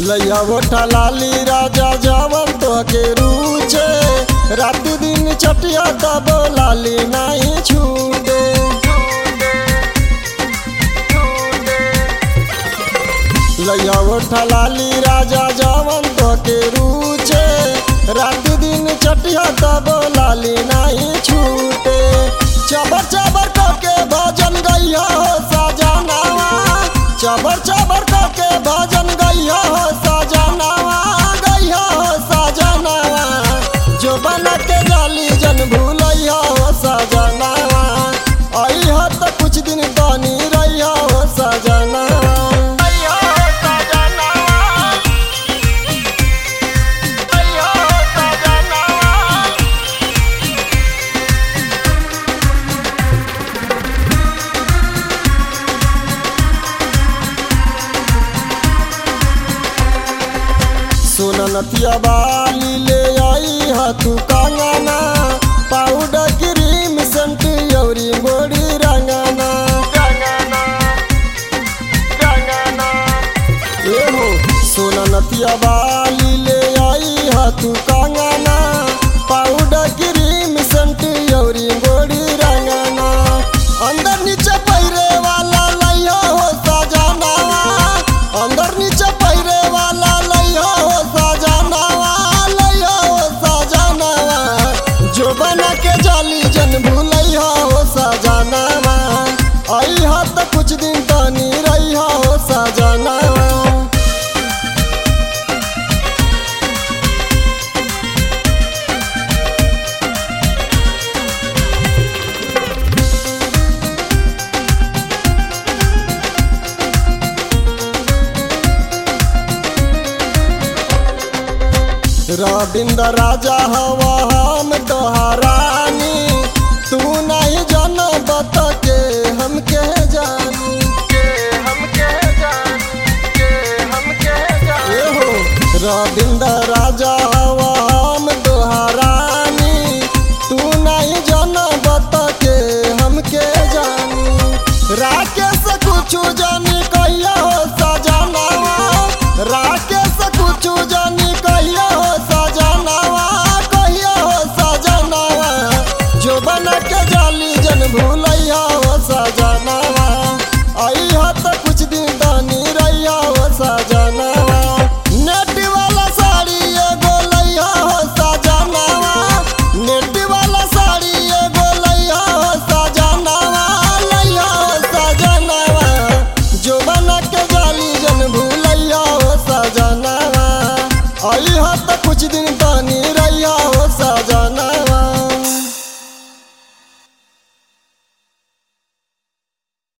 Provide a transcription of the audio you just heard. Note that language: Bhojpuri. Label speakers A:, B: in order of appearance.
A: लैया गोठा लाली राजा जवन तो के रूचे, रात दिन चटिया तब लाली नहीं छूटे। लैया गोठा लाली राजा जवन तो के रूचे, रात दिन चटिया तब लाली नहीं छूटे। चबर चबर करके भजन गैया हो सजनावा, चबर चबर करके भजन गैया हो सजनावा, गैया हो सजनावा। जो बना के जाली जन भूलैया हो सजनावा, आई हो तो कुछ दिन बनी रैया हो सजनावा। सोना नथिया बाली ले आई हा तू कंगना, पाउडर क्रीम सेंट यौरी गोरी रंगना। ए हो सोना नथिया बाली ले आई हा तू कंगना, पाउडर क्रीम सेंट यौरी गोरी रंगना। अंदर नीचे पैरे वाला लैया हो सजनावा, अंदर नीचे पैरे वाला लैया हो सजनावा, लैया हो सजनावा। जो बना के जाली जन भूलैया हो सजनावा, आई हा तो कुछ दिन तनी रैया हो सजनावा। रविंद्र राजा हवा हम तोहरानी, तू नहीं जान बत के हम के जानी, हो रविंद्र राजा हवा हम तोहरानी, तू नहीं जान बत के हम के जानी। राकेश कुछ जानी कहिया हो सजनावा, राकेश कुछ जानी कहिया हो सजनावा, कहिया हो सजनावा। जो बना के जाली जन भूलैया हो सजनावा, आई हा तो कुछ दिन तनी रैया हो सजनावा। नेट वाला साड़ी एगो लैया हो सजनावा, नेट वाला साड़ी एगो लैया हो सजनावा, लैया हो सजनावा। जो बना के जाली जन भूलैया हो सजनावा, आई हा तो कुछ दिन तनी